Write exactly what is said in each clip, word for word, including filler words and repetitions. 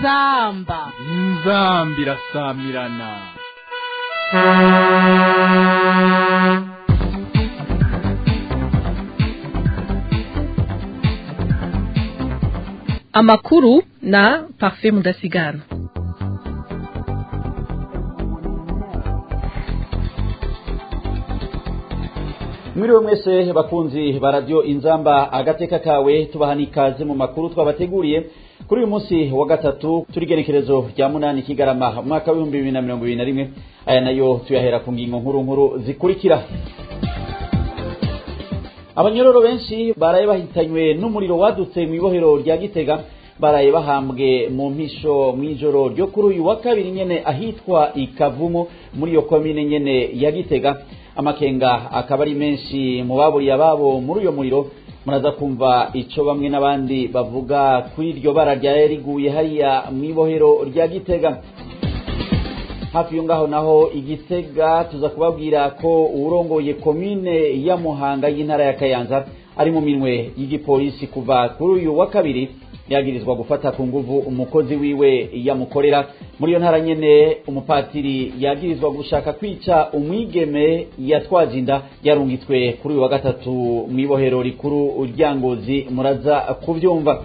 inzamba inzamba irasamirana. Amakuru na Parfait Mudasigana. Mwiriwe mwese bakunzi ba radio Inzamba agateka kawe tubahanikaze mu makuru twabateguriye kuri uyu munsi wa gatatu turigenekerezo rya munani Kigarama mwaka wa bibiri na mirongo ibiri na rimwe. Aya nayo tuyahera ku ngingo nkuru nkuru zikurikira. Abanyororo benshi baraye bahitanywe n'umuriro wadutse mu ibohero rya Gitega, baraye bahambwe mu mpisho mwijoro ryo kuri uyu wa kabiri nyene ahitwa Ikavumu muri yo komine nyene ya Gitega. Amakenga akaba ari menshi mu baburiye ababo muri uyo muriro. Muraza kumva ico bamwe n'abandi bavuga kuri iryo bara rya riguye hariya mu ibohero rya Gitega. Hafi yungaho naho Igitega tuza kubabwira ko urongoye komine ya Muhanga y'intara ya Kayanza ari mu minwe y'igipolisi kuva kuri uyu wa kabiri, yagirizwa gufata ku nguvu umukozi wiwe yamukorera. Muri yo ntara nyene umupatiri yagirizwa gushaka kwica umwigeme yatwaje inda, yarungitswe kuri uyu wa gatatu mu ibohero rikuru rya Ngozi. Muraza kuvyumva.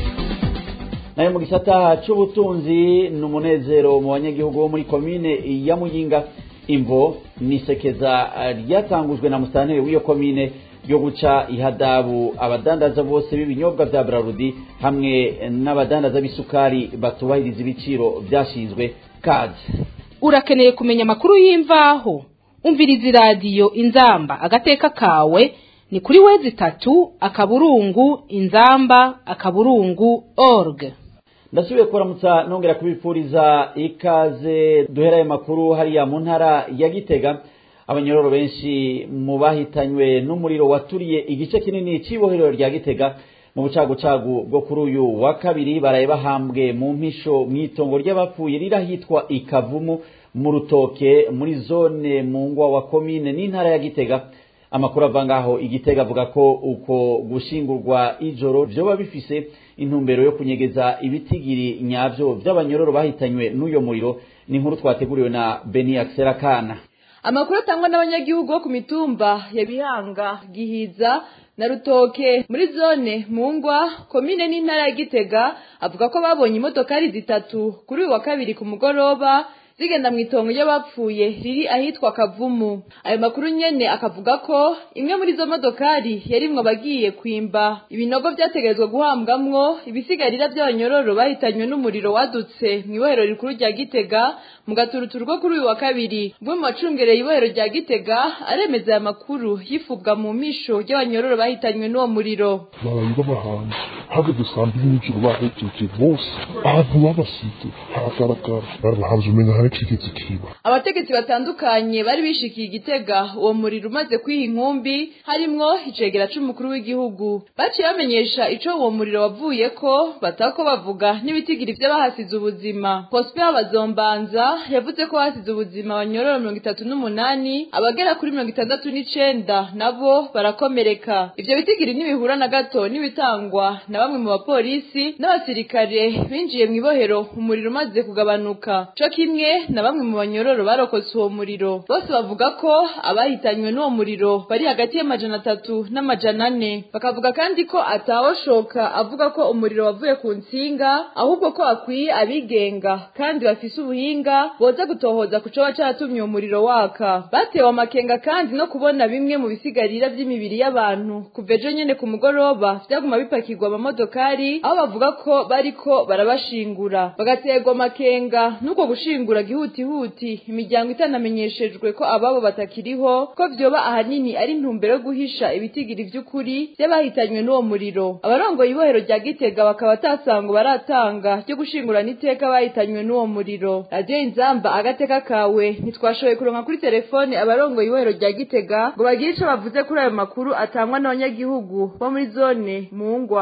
Nayo mu gisata c'ubutunzi n'umunezero mu banyagihugu bo muri komine ya Muyinga. Imvo nisekeza ryatangujwe na musanteri w'iyo komine yo guca ihadabu abadandaza bose b'ibinyobwa vya Brarudi hamwe n'abadandaza b'isukari batubahiriza ibiciro byashinzwe. Kazi urakeneye kumenya amakuru y'imvaho, umviriza radio Inzamba agateka kawe ni kuri wezi tatu akaburungu inzamba akaburungu org. Ndasubiye kuramutsa nongera kubipfuriza ikaze. Duhera ayo makuru hariya mu ntara ya Gitega. Abanyororo benshi mu bahitanywe n'umuriro waturiye igice kinini c'ibohero rya Gitega mu bucagucagu bwo kuri uyu wa kabiri, baraye bahambwe mu mpisho mwitongo ry'abapfuye rirahitwa Ikavumu mu Rutoke muri zone Mungwa wa komine n'intara ya Gitega. Amakuru avangaho Igitega avuga ko uko gushingurwa ijoro vyoba bifise intumbero yo kunyegeza ibitigiri nyavyo vy'abanyororo bahitanywe n'uyo muriro. Ni inkuru twateguriwe na Beni Akserakana. Amakuru atangwa n'abanyagihugu bo ku mitumba ya Bihanga, Gihiza na Rutoke muri zone Mungwa komine n'intara ya Gitega avuga ko babonye imodokari zitatu kuri uyu wa kabiri ku mugoroba zigenda mu itongo ry'abapfuye riri ahitwa Kavumu. Ayo makuru nyene akavuga ko imwe muri zo modokari yarimwe bagiye kwimba ibinogo vyategerezwa guhambwamwo ibisigarira by'abanyororo bahitanywe n'umuriro wadutse mu ibohero rikuru rya Gitega mu gaturuturu rwo kuri uyu wa kabiri. Bwo mu macungereye ibohero rya Gitega aremeza aya makuru yifubwa mu misho ry'abanyororo bahitanywe n'uwo muriro. Barayiba bahanga hageze sambi n'ijuru bahejeje bose abantu babasize haragaragara barahanze umenya. Abategetsi batandukanye bari bishikiye Gitega uwo muriro umaze kwiha inkumbi, harimwo icegera c'umukuru w'igihugu. Baciye bamenyesha ico uwo muriro wavuye ko batako bavuga n'ibitigiri vy'abahasize ubuzima. Prosper Bazombanza yavuze ko hasize ubuzima abanyororo mirongo itatu n'umunani, abagera kuri mirongo itandatu n'icenda nabo barakomereka. Ivyo bitigiri ntibihura na gato n'ibitangwa na bamwe mu bapolisi n'abasirikare binjiye mu ibohero umuriro umaze kugabanuka. Co kimwe na bamwe mu banyororo barokotse uwo muriro. Bose bavuga ko abahitanywe n'uwo muriro bari hagati y'amajana atatu n'amajana ane. Bakavuga kandi ko atawoshoka avuga ko umuriro wavuye ku nsinga, ahubwo ko akwiye abigenga kandi bafise ubuhinga boza gutohoza ku coba catumye uwo muriro waka. Batewe amakenga kandi no kubona bimwe mu bisigarira vy'imibiri y'abantu kuva ejo nyene ku mugoroba vyaguma bipakirwa amamodokari, aho bavuga ko bariko barabashingura. Bagaterwa amakenga nuko gushingura gihutihuti imiryango itanamenyeshejwe ko ababo batakiriho, ko vyoba ahanini ari intumbero yo guhisha ibitigiri vy'ukuri vy'abahitanywe n'uwo muriro. Abarongoye ibohero rya Gitega bakaba atasango baratanga ryo gushingura n'iteka bahitanywe n'uwo muriro. Radio Inzamba agateka kawe ntitwashoboye kuronka kuri telefone abarongoye ibohero rya Gitega ngo bagire ico bavuze kuri ayo makuru atangwa n'abanyagihugu bo muri zone Mungwa.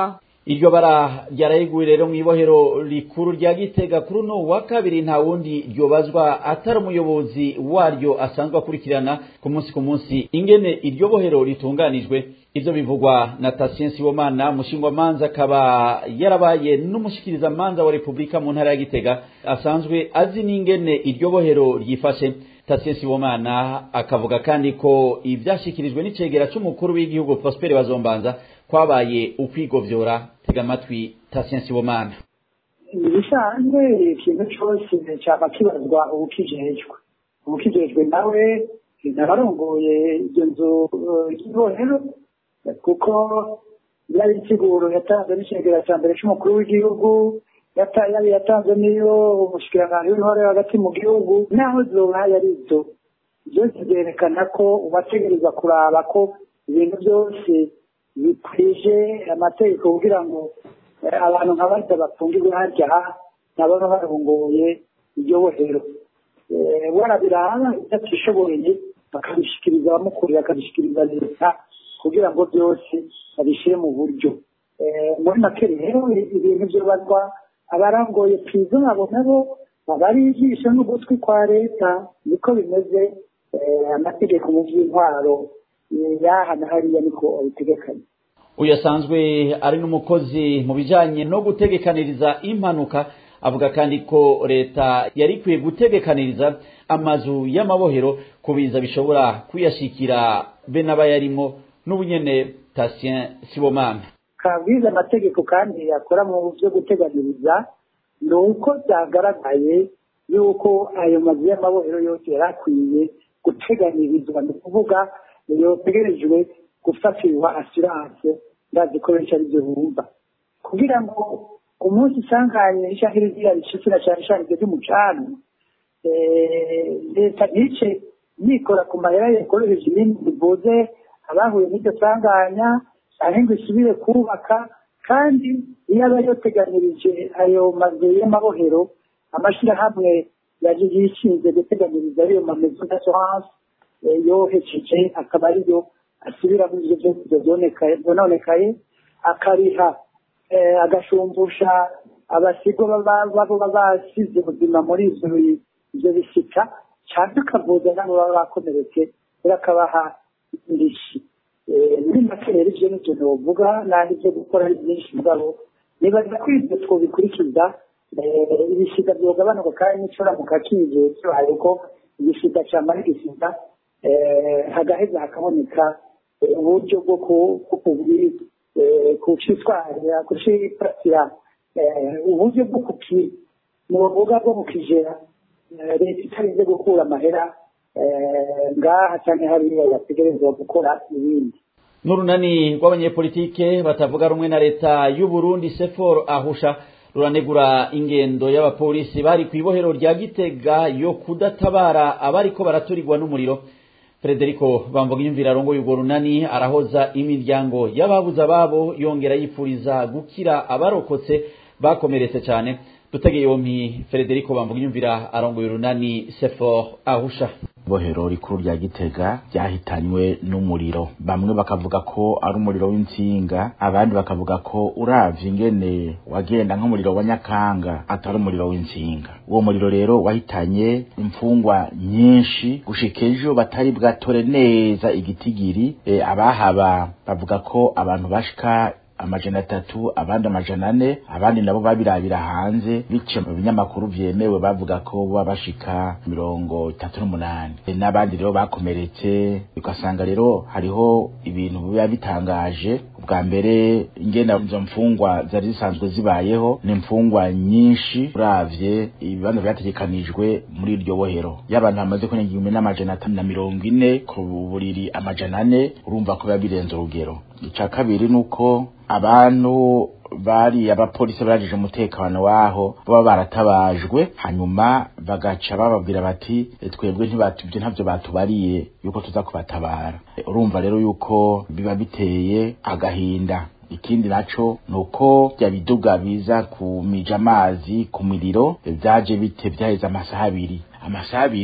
iryo bara ryarayiguye rero mu ibohero rikuru rya Gitega kuri uno wa kabiri nta wundi ryobazwa atari umuyobozi waryo asanzwe akurikirana ku munsi ku munsi ingene iryo bohero ritunganijwe. Ivyo bivugwa na Tatien Sibomana mushingwamanza akaba yarabaye n'umushikiriza manza wa Republika mu ntara ya Gitega asanzwe azi n'ingene iryo bohero ryifashe. Tatien Sibomana akavuga kandi ko ivyashikirijwe n'icegera c'umukuru w'igihugu Prosper Bazombanza kwabaye ukwigovyora. Tega amatwi Tatien Sibomana. Ibisanzwe ikintu cyose cyaba kibazwa ubukijejwe ubukijejwe nawe nabarongoye ibyo nzu ibohero kuko yari isiguro yatanze n'icegera cya mbere c'umukuru w'igihugu yari yatanze niyo umushikiranganji w'intwaro hagati mu gihugu naho zoba yari izo byose byerekana ko ubategereza kuraba ko ibintu byose bikwije amategeko kugira ngo abantu nk'abarya bapfungirwe harya nabo barongoye iryo bohero barabiraba idatishoboye bakabishikiriza abamukurira akabishikiriza leta kugira ngo byose babishyire mu buryo. Muri make rero ibintu byobazwa abarangoye pizo nabo nabo babari ijisho n'ugutwi kwa leta niko bimeze. Amategeko mu by'intwaro yahana hariya niko abitegekanye. Uyu asanzwe ari n'umukozi mu bijanye no gutegekaniriza impanuka avuga kandi ko leta yari kwiye gutegekaniriza amazu y'amabohero kubiza bishobora kuyashikira be n'abayarimo n'ubunyene. Tatien Sibomana kabwiza amategeko kandi yakora mu byo guteganiriza ni uko byagaragaye yuko ayo mazu y'amabohero yose yarakwiye guteganirizwa, ni kuvuga yotegerejwe gufatirwa assurance ndazikoresha ibyo bumva kugira ngo umunsi isanganye ishahiriza rishikira cyane cyane ibyo by'umucana leta nice nikora ku mahera yakoresheje ibindi bivuze abahuye n'iryo sanganya cyane ngo isubire kubaka. Kandi iyo aba yoteganirije ayo mazu y'amabohero amashyirahamwe yaje yishinze guteganiriza ayo mamezo d'assurance yohejeje akaba ariyo asubira muri ibyo byononekaye akariha agashumbusha abasigo baba basize ubuzima muri ibyo bisika cyane akavuza nabo baba bakomeretse akabaha indishyi. Muri make rero ibyo nibyo novuga n'andi byo gukora ari byinshi mugabo nibaza ko ibyo twobikurikiza ibisiga byogabanuka kandi n'icora mu kakije cyahaye ko igisiga cyamara igisiga hagaheza hakaboneka uburyo bwo kucitwarira kucipatira uburyo bwo kuki muvuga bwo kukijera leta itarinze gukura amahera ngaha cyane hariya yategerezwa gukora ibindi. N'urunani rw'abanyepolitike batavuga rumwe na leta y'u Burundi Sefor Ahusha ruranegura ingendo y'abapolisi bari ku ibohero rya Gitega yo kudatabara abariko baraturirwa n'umuriro. Frederico Bamvugiyumvira arongoye urwo runani arahoza imiryango y'ababuza babo yongera yipfuriza gukira abarokotse bakomeretse cyane. Dutegeye yompi Frederico Bamvugiyumvira arongoye urunani Sefor Ahusha. Bohero rikuru rya Gitega ryahitanywe n'umuriro, bamwe bakavuga ko ari umuriro w'insinga, abandi bakavuga ko uravye ingene wagenda nk'umuriro wa Nyakanga atari umuriro w'insinga. Uwo muriro rero wahitanye imfungwa nyinshi gushika ejo batari bwatore neza igitigiri. E, abahaba bavuga ko abantu bashika amajana atatu abandi amajana ane, abandi nabo babirabira hanze bice mu binyamakuru vyemewe bavuga ko babashika mirongo itatu n'umunani, n'abandi rero bakomeretse. Ukasanga rero hariho ibintu biba bitangaje. Ubwa mbere ingena izo mfungwa zari zisanzwe zibayeho ni mfungwa nyinshi uravye ibibanza byategekanijwe muri iryo bohero y'abantu bamaze kurenga igihumbi n'amajana atanu na mirongo ine ku buriri amajana ane, urumva ko biba birenze urugero. Ica kabiri nuko abantu bari abapolisi barajije umutekano waho baba baratabajwe, hanyuma bagaca bababwira bati twebwe ntibatubye ntavyo batubariye yuko tuza kubatabara. Urumva rero yuko biba biteye agahinda. Ikindi naco nuko bya biduga biza kumija amazi ku miriro byaje bite byaheza amasaha abiri amasaha abiri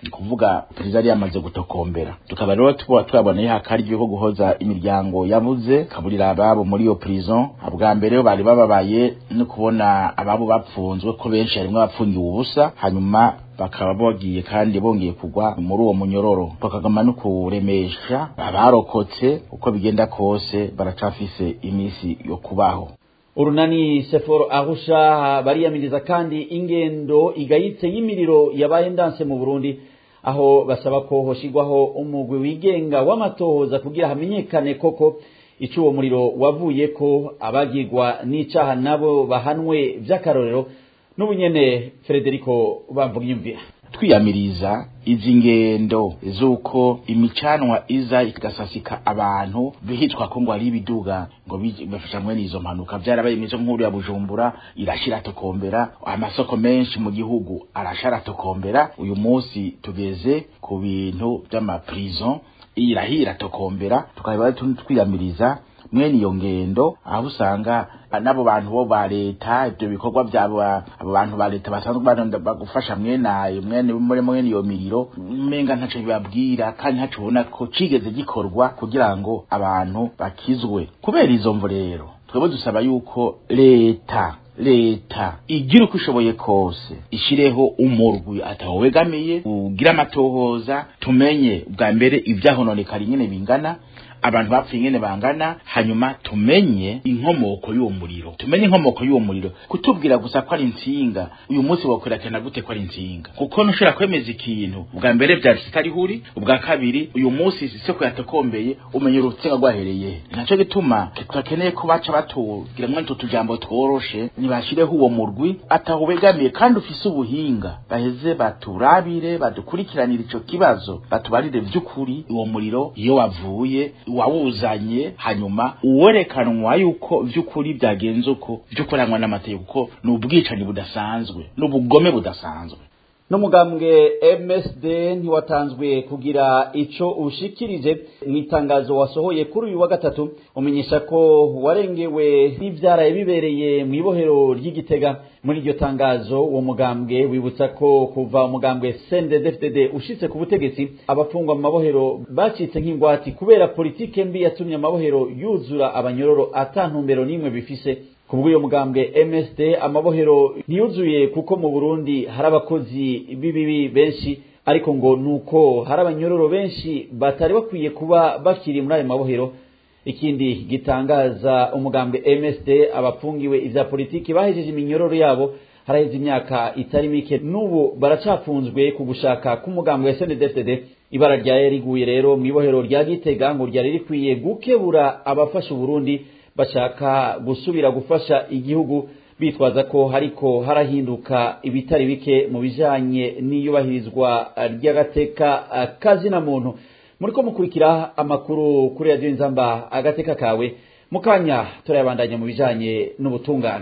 kuvuga perezida yari yamaze gutokombera tukaba rero tuba twaboneye hakaryo ko guhoza imiryango yabuze kaburira ababo muri iyo prison abwa mbere bari bababaye no kubona ababo bapfunzwe ko benshi harimo bapfungiwe ubusa hanyuma bakaba bogiye kandi bongeye kugwa muri uwo munyororo bakagama no kuremesha abarokotse uko bigenda kose baracafise imisi yo kubaho. Urunani Seforo Arusha bariyamiriza kandi ingendo igayitse y'imiriro yabaye ndanse mu Burundi aho basaba ko hoshigwaho umugwi wigenga w'amatohoza kugira hamenyekane koko ico uwo muriro wavuye ko abagirwa n'icaha nabo bahanwe vy'akarorero n'ubunyene Frederico Bamvuginyumvira. Twiyamiriza izi ngendo zuko imicanwa iza igasasika abantu bihitwa ko ngo ari ibiduga ngo bifasha mwe nizo mpanuka byarabaye imizo nkuru ya Bujumbura irashira tokombera amasoko menshi mu gihugu arashara tokombera uyu munsi tugeze ku bintu by'ama prison irahira tokombera tukaba twiyamiriza mwene iyo ngendo aho usanga nabo bantu bo ba leta ibyo bikorwa byabo abo bantu ba leta basanzwe bagufasha mwene ayo mwene muri mwene iyo miriro menga ntaco bibabwira kandi ntaco ubona ko cigeze gikorwa kugira ngo abantu bakizwe kubera izo mvo rero twebwe dusaba yuko leta leta igira uko ishoboye kose ishireho umurwi atawegamiye ugira amatohoza tumenye bwa mbere ivyahononekara nyene bingana abantu bapfuye nyene bangana hanyuma tumenye inkomoko y'uwo muriro tumenye inkomoko y'uwo muriro kutubwira gusa ko ari insinga uyu munsi wakwerekana gute ko ari insinga kuko nushira kwemeza ikintu bwa mbere byari sitari huri ubwa kabiri uyu munsi siko yatokombeye umenye urutsinga rwahereye naco gituma tutakeneye ko baca batugira mwe tutujambo tworoshe nibashireho uwo murwi atahubegamiye kandi ufise ubuhinga baheze baturabire badukurikiranira ico kibazo batubarire vy'ukuri uwo muriro iyo wavuye wawuzanye hanyuma uwerekanwa yuko vy'ukuri byagenze uko vy'ukoranywa n'amategeko ko n'ubwicani budasanzwe n'ubugome budasanzwe. N'umugambwe M S D ntiwatanzwe kugira ico ushikirije mwitangazo wasohoye kuri uyu wa gatatu umenyesha ko warengewe n'ivyaraye bibereye mu ibohero ry'Igitega. Muri iryo tangazo uwo mugambwe wibutsa ko kuva umugambwe C N D D F D D ushitse ku butegetsi abafungwa mu mabohero bacitse nk'ingwati kubera politike mbi yatumye amabohero yuzura abanyororo atantumbero nimwe bifise. Kubwo uyo mugambwe M S D amabohero ntiyuzuye kuko mu Burundi hari abakozi bibibi benshi ariko ngo nuko hari abanyororo benshi batari bakwiye kuba bakiri muri ayo mabohero. Ikindi gitangaza umugambwe M S D abafungiwe ivya politiki bahejeje iminyororo yabo haraheze imyaka itari mike n'ubu baracafunzwe ku gushaka k'umugambwe wa C N D D F D D. Ibara rya riguye rero mu ibohero rya Gitega ngo ryari rikwiye gukebura abafasha Burundi bashaka gusubira gufasha igihugu bitwaza ko hariko harahinduka ibitari bike mu bijanye n'iyubahirizwa ry'agateka kazi na muntu. Muriko mukurikira amakuru kuri Radio Inzamba agateka kawe mukanya turayabandanya mu bijanye n'ubutungane.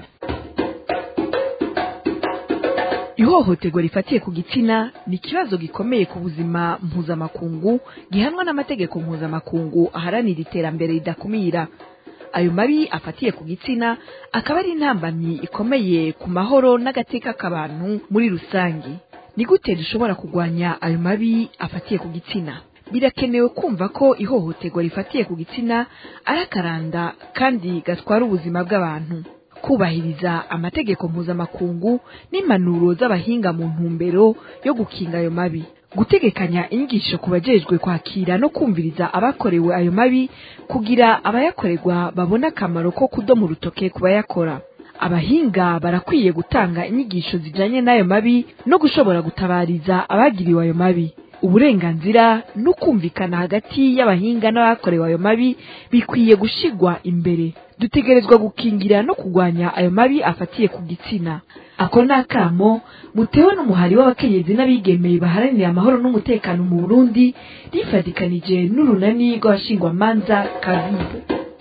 Ihohoterwa rifatiye ku gitsina ni kibazo gikomeye ku buzima mpuzamakungu gihanwa n'amategeko mpuzamakungu aharanira iterambere ridakumira. Ayo mabi afatiye ku gitsina akaba ari intambamyi ikomeye ku mahoro n'agateka k'abantu muri rusange. Ni gute dushobora kugwanya ayo mabi afatiye ku gitsina? Birakenewe kumva ko ihohoterwa rifatiye ku gitsina ari akaranda kandi gatwara ubuzima bw'abantu. Kubahiriza amategeko mpuzamakungu n'impanuro z'abahinga mu ntumbero yo gukinga ayo mabi. Gutegekanya inyigisho kubajejwe kwakira no kumviriza abakorewe ayo mabi kugira abayakorerwa babona akamaro ko kudoma urutoke kubayakora. Abahinga barakwiye gutanga inyigisho zijanye n'ayo mabi no gushobora gutabariza abagiriwe ayo mabi. Uburenganzira no kumvikana hagati y'abahinga n'abakorewe ayo mabi bikwiye gushigwa imbere. Dutegerezwa gukingira no kugwanya ayo mabi afatiye ku gitsina. Ako nakamo mutewe n'umuhari w'abakenyezi n'abigemeye baharanira amahoro n'umutekano mu Burundi rifadikanije n'urunani rw'abashingwa manza Kavibu.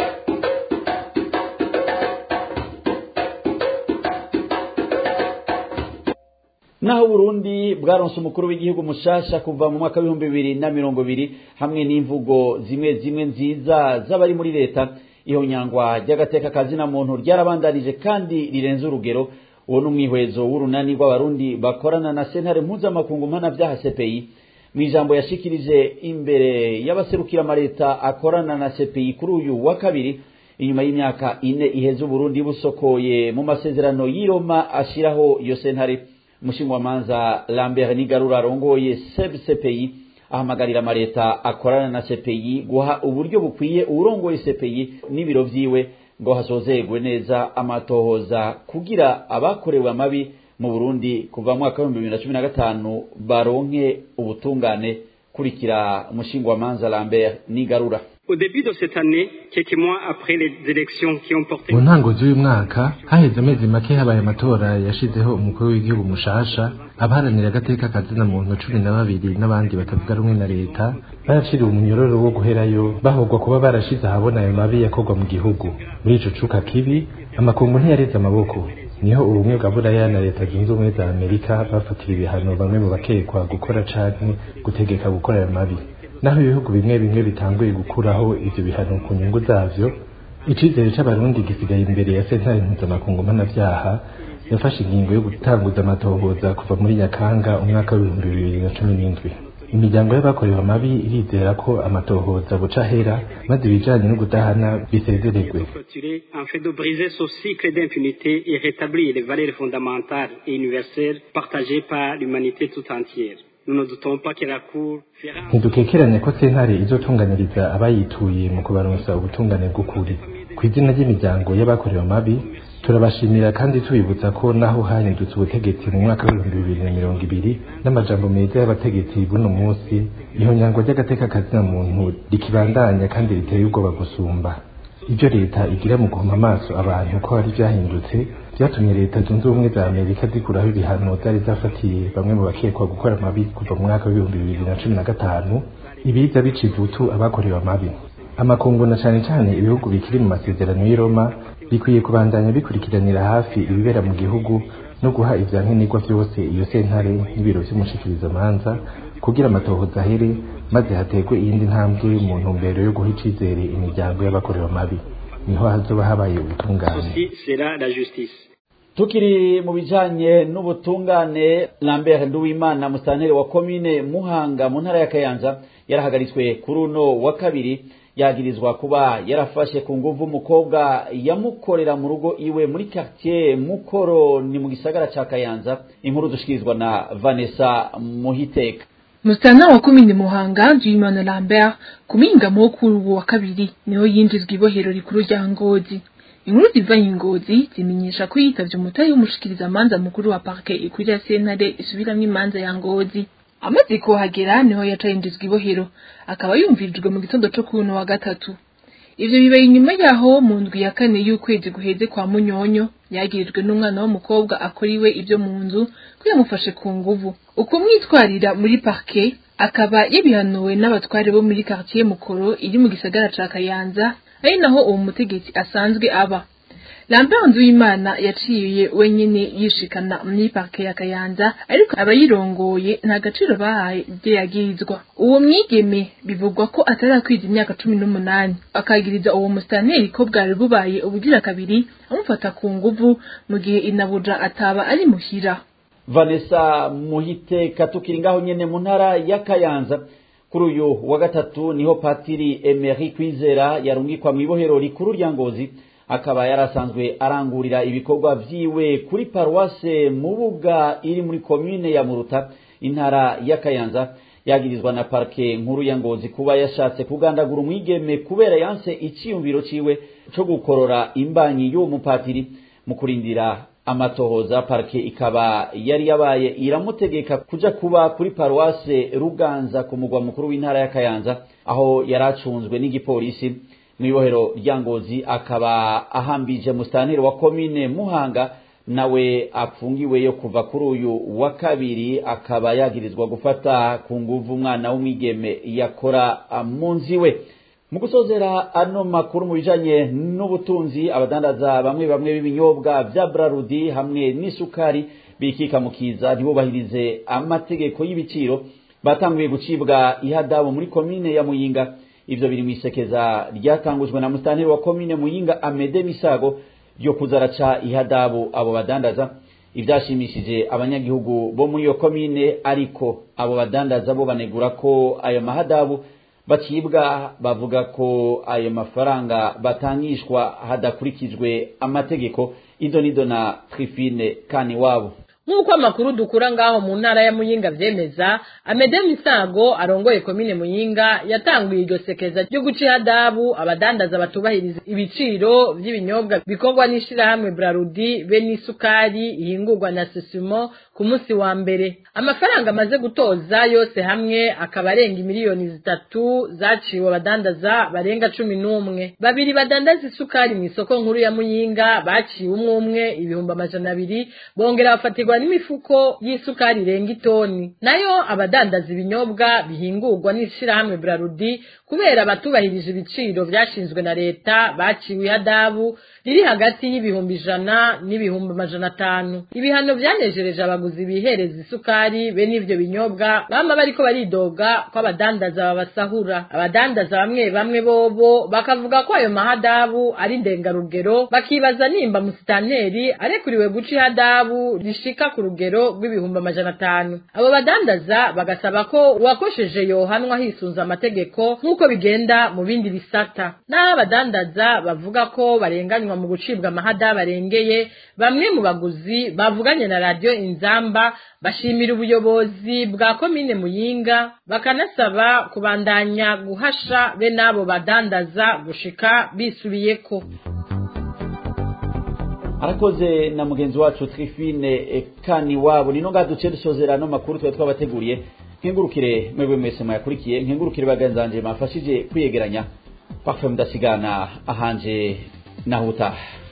Naho Burundi bwaronse umukuru w'igihugu mushasha kuva mu mwaka w'ibihumbi bibiri na mirongo ibiri hamwe n'imvugo zimwe zimwe nziza z'abari muri leta, iyo nyangwa ry'agateka kazi na muntu ryarabandanije kandi rirenze urugero. Uwo n'umwihwezo w'urunani rw'abarundi bakorana na sentare mpuzamakungu mpanavyaha C P I. mu ijambo yashikirije imbere y'abaserukira amaleta akorana na C P I kuri uyu wa kabiri inyuma y'imyaka ine iheze Burundi busokoye mu masezerano y'Iroma ashiraho iyo sentare, umushingwamanza Lambert Nigarura arongoye C P I ahamagarira amaleta akorana na C P I guha uburyo bukwiye urongoye C P I n'ibiro vyiwe ngo hasozegwe neza amatohoza kugira abakorewe amabi mu Burundi kuva mu mwaka wa bibiri na cumi na gatanu baronke ubutungane. Kurikira umushingwamanza Lambert Nigarura. Au début de cette année, quelques mois après les élections qui ont porté mu ntango z'uyu mwaka haheze amezi make habaye amatora yashizeho umukuru w'igihugu mushasha, abaharanira agateka kazina muntu cumi na babiri n'abandi batavuga rumwe na leta baraciriwe umunyororo wo guherayo bahogwa kuba barashize ahabona ayo mabi yakorwa mu gihugu. Muri ico cuka kibi amakungu ntiyareze amaboko, niho ubumwe bwa Buraya na leta zunze ubumwe za Amerika bafatira ibihano bamwe mu bakekwa gukora canke gutegeka gukora ayo mabi. Naho ibihugu bimwe bimwe bitanguye gukuraho ivyo bihano ku nyungu zavyo, icizere c'abarundi gisigaye imbere ya sentare mpuzamakungu mpanavyaha yafashe ingingo yo gutanguza amatohoza kuva muri Nyakanga umwaka w'ibihumbi bibiri na cumi n'indwi. Imiryango y'abakorewe amabi irizera ko amatohoza buca hera maze ibijanye no kudahana bisezeregwe. En fait de briser ce cycle d'impunité et rétablir les valeurs fondamentales et universelles partagées par l'humanité tout entière. ntidukekeranya ko sentare izotunganiriza abayituye mu kubaronsa ubutungane bw'ukuri. Ku izina ry'imiryango y'abakorewe amabi turabashimira kandi tubibutsa ko naho hahindutse ubutegetsi mu mwaka w'ibihumbi bibiri na mirongo ibiri n'amajambo meza y'abategetsi buno munsi, ihonyangwa ry'agateka kazina muntu rikibandanya kandi riteye ubwoba gusumba. Ibyo leta igira mu guhuma amaso abantu ko hari vyahindutse vyatumye leta zunze ubumwe za Amerika zikuraho ibihano zari zafatiye bamwe mu bakekwa gukora amabi kuva mu mwaka w'ibihumbi bibiri na cumi na gatanu, ibiza bica ivutu abakorewe amabi. Amakungu na cane cane ibihugu bikiri mu masezerano y'i Roma bikwiye kubandanya bikurikiranira hafi ibibera mu gihugu no guha ivyankenerwa vyose iyo sentare n'ibiro vy'umushikirizamanza kugira amatohoza ahere maze hategwe iyindi ntambwe mu ntumbero yo guha icizere imiryango y'abakorewe amabi. Niho hazoba habaye ubutungane. Tukiri mu bijanye n'ubutungane, Lambert Nduwimana musitanteri wa komine Muhanga mu ntara ya Kayanza yarahagaritswe kuri uno wa kabiri, yagirizwa kuba yarafashe ku nguvu umukobwa yamukorera mu rugo iwe muri quartier Mukoro ni mu gisagara ca Kayanza. Inkuru dushikirizwa na Vanessa Muhiteka. Musitanteri wa komine Muhanga Nduwimana Lambert kuminga mu kuri uwo wa kabiri niho yinjizwa ibohero rikuru rya Ngozi. Inkuru zivanye Ngozi zimenyesha ko yitavye umutayi w'umushikirizamanza mukuru wa parke ikuri ya sentare isubiramwo imanza ya Ngozi. Amaze kuhagera niho yacayinjizwa ibohero, akaba yumvirijwe mu gitondo co kuno wa gatatu. Ivyo bibaye inyuma yaho mu ndwi ya kane y'ukwezi guheze kwa Munyonyo yagirijwe n'umwana w'umukobwa akoriwe ibyo mu nzu ko yamufashe ku nguvu. Uko mwitwarira muri parke akaba yabihanuwe n'abatware bo muri quartier Mukoro iri mu gisagara ca Kayanza, ari naho uwo mutegetsi asanzwe aba. Lambert Nduwimana yaciye wenyene yishikana muri parke ya Kayanza, ariko abayirongoye nta gaciro bahaye ibyo yagirizwa. Uwo mwigeme bivugwa ko atarakwiza imyaka cumi n'umunani, akagiriza uwo musitanteri ko bwari bubaye ubugira kabiri amufata ku nguvu mu gihe inabuja ataba ari muhira. Vanessa Muhiteka. Tukiri ngaho nyene mu ntara ya Kayanza, kuri uyu wa gatatu niho Patiri Emery Kwizera yarungikwa mu ibohero rikuru rya Ngozi, akaba yarasanzwe arangurira ibikorwa vyiwe kuri paroisse Mubuga iri muri commune ya Muruta intara ya Kayanza. Yagirizwa na parke nkuru ya Ngozi kuba yashatse kugandagura umwigeme kubera yanse iciyumviro ciwe co gukorora imbanyi y'uwo mupatiri. Mu kurindira amatohoza, parke ikaba yari yabaye iramutegeka kuja kuba kuri paroisse Ruganza ku mugwa mukuru w'intara ya Kayanza, aho yaracunzwe n'igipolisi. Mwibohero rya Ngozi akaba ahambije musitanteri wa komine Muhanga, nawe apfungiweyo kuva kuri uyu wa kabiri, akaba yagirizwa gufata ku nguvu umwana w'umwigeme yakora mu nziwe. Mu gusozera ano makuru mu bijanye n'ubutunzi, abadandaza bamwe bamwe b'ibinyobwa vya Brarudi hamwe n'isukari bikika mukiza ntibubahirize amategeko y'ibiciro, batanguye gucibwa ihadabu muri komine ya Muyinga. Ivyo biri mwisekeza ryatangujwe na musitanteri wa komine Muyinga Amede Misago ryo kuzaraca ihadabu abo badandaza. ivyashimishije abanyagihugu bo muri iyo komine, ariko abo badandaza bo banegura ko ayo mahadabu bacibwa, bavuga ko ayo mafaranga batangishwa hadakurikijwe amategeko. Idonido na Trifine Kaniwabo. Nk'uko amakuru dukura ngaho mu ntara ya Muyinga vyemeza, Amede Misago arongoye komine Muyinga yatanguye iryo sekeza ryo guca ihadabu abadandaza batubahiriza ibiciro vy'ibinyobwa bikorwa n'ishirahamwe Brarudi be n'isukari ihingurwa na Sesimo ku munsi wa mbere. Amafaranga amaze gutoza yose hamwe akaba arenga miliyoni zitatu zaciwe abadandaza barenga cumi n'umwe. Babiri badandaza isukari mu isoko nkuru ya Muyinga baciwe umwe umwe ibihumbi amajana abiri, bongera bafatirwa n'imifuko y'isukari irenga itoni. Nayo abadandaza ibinyobwa bihingurwa n'ishirahamwe Brarudi kubera abatubahirije ibiciro vyashinzwe na leta baciwe ihadabu riri hagati y'ibihumbi ijana n'ibihumbi amajana atanu. Ibihano vyanejereje abaguzi bihereza isukari be n'ivyo binyobwa bama bariko baridoga ko abadandaza babasahura. Abadandaza bamwe bamwe bobo bakavuga ko ayo mahadabu ari ndengarugero, bakibaza nimba musitanteri arekuriwe guca ihadabu rishika ku rugero rw'ibihumbi amajana atanu. Abo badandaza bagasaba ko uwakosheje yohanwa hisunza amategeko nk'uko bigenda mu bindi bisata. N'abadandaza bavuga ko barenganywa mu gucibwa amahadabu arengeye, bamwe mu baguzi bavuganye na radio Inzamba bashimira ubuyobozi bwa komine Muyinga, bakanasaba kubandanya guhasha be nabo badandaza gushika bisubiyeko. Arakoze na mugenzi wacu Trifine Kaniwabo. Nino ngaduce dusozera no makuru twa twabateguriye. Nkengurukire mwebwe mwese mwakurikiye, nkengurukire baganzanje mafashije kwiyegeranya. Parfum ndasigana ahanje nahuta.